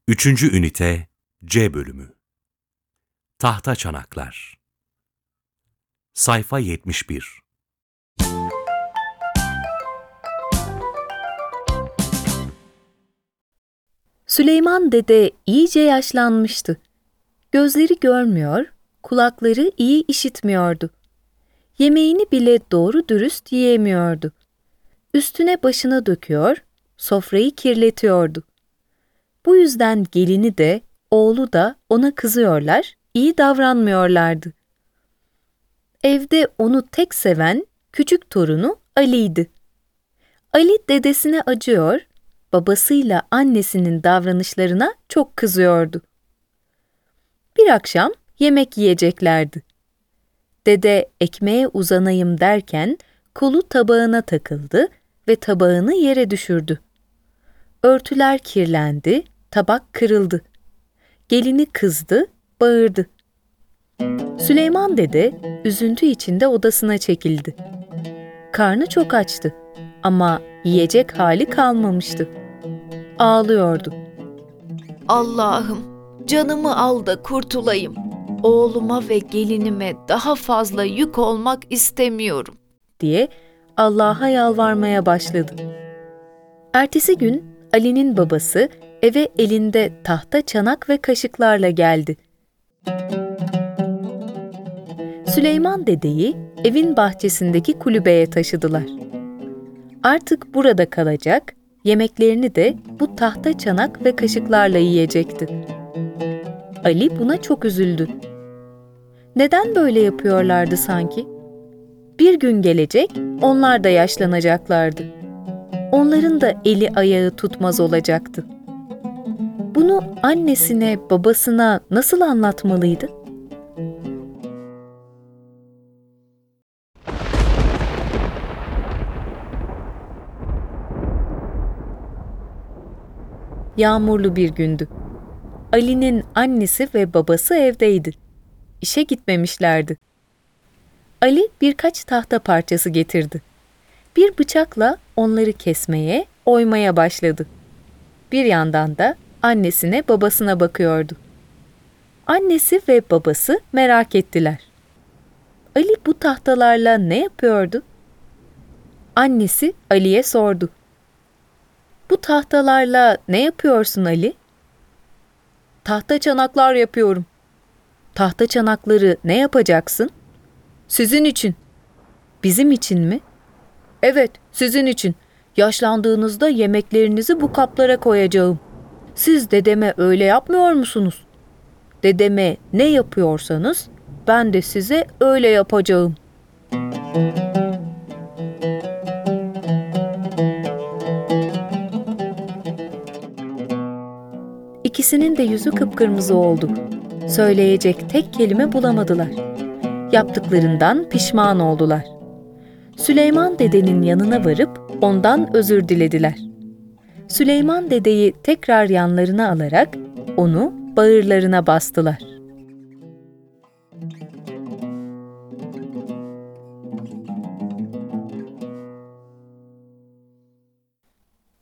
Üçüncü ünite C bölümü. Tahta çanaklar. Sayfa 71. Süleyman Dede iyice yaşlanmıştı. Gözleri görmüyor, kulakları iyi işitmiyordu. Yemeğini bile doğru dürüst yiyemiyordu. Üstüne başına döküyor, sofrayı kirletiyordu. Bu yüzden gelini de, oğlu da ona kızıyorlar, iyi davranmıyorlardı. Evde onu tek seven küçük torunu Ali'ydi. Ali dedesine acıyor, babasıyla annesinin davranışlarına çok kızıyordu. Bir akşam yemek yiyeceklerdi. Dede ekmeğe uzanayım derken kolu tabağına takıldı ve tabağını yere düşürdü. Örtüler kirlendi, tabak kırıldı. Gelini kızdı, bağırdı. Süleyman Dede üzüntü içinde odasına çekildi. Karnı çok açtı ama yiyecek hali kalmamıştı. Ağlıyordu. Allah'ım, canımı al da kurtulayım. Oğluma ve gelinime daha fazla yük olmak istemiyorum diye Allah'a yalvarmaya başladı. Ertesi gün Ali'nin babası eve elinde tahta çanak ve kaşıklarla geldi. Süleyman Dede'yi evin bahçesindeki kulübeye taşıdılar. Artık burada kalacak, yemeklerini de bu tahta çanak ve kaşıklarla yiyecekti. Ali buna çok üzüldü. Neden böyle yapıyorlardı sanki? Bir gün gelecek, onlar da yaşlanacaklardı. Onların da eli ayağı tutmaz olacaktı. Bunu annesine, babasına nasıl anlatmalıydı? Yağmurlu bir gündü. Ali'nin annesi ve babası evdeydi. İşe gitmemişlerdi. Ali birkaç tahta parçası getirdi. Bir bıçakla onları kesmeye, oymaya başladı. Bir yandan da annesine, babasına bakıyordu. Annesi ve babası merak ettiler. Ali bu tahtalarla ne yapıyordu? Annesi Ali'ye sordu. Bu tahtalarla ne yapıyorsun Ali? Tahta çanaklar yapıyorum. Tahta çanakları ne yapacaksın? Sizin için. Bizim için mi? Evet, sizin için. Yaşlandığınızda yemeklerinizi bu kaplara koyacağım. Siz dedeme öyle yapmıyor musunuz? Dedeme ne yapıyorsanız ben de size öyle yapacağım. İkisinin de yüzü kıpkırmızı oldu. Söyleyecek tek kelime bulamadılar. Yaptıklarından pişman oldular. Süleyman Dede'nin yanına varıp ondan özür dilediler. Süleyman Dede'yi tekrar yanlarına alarak onu bağırlarına bastılar.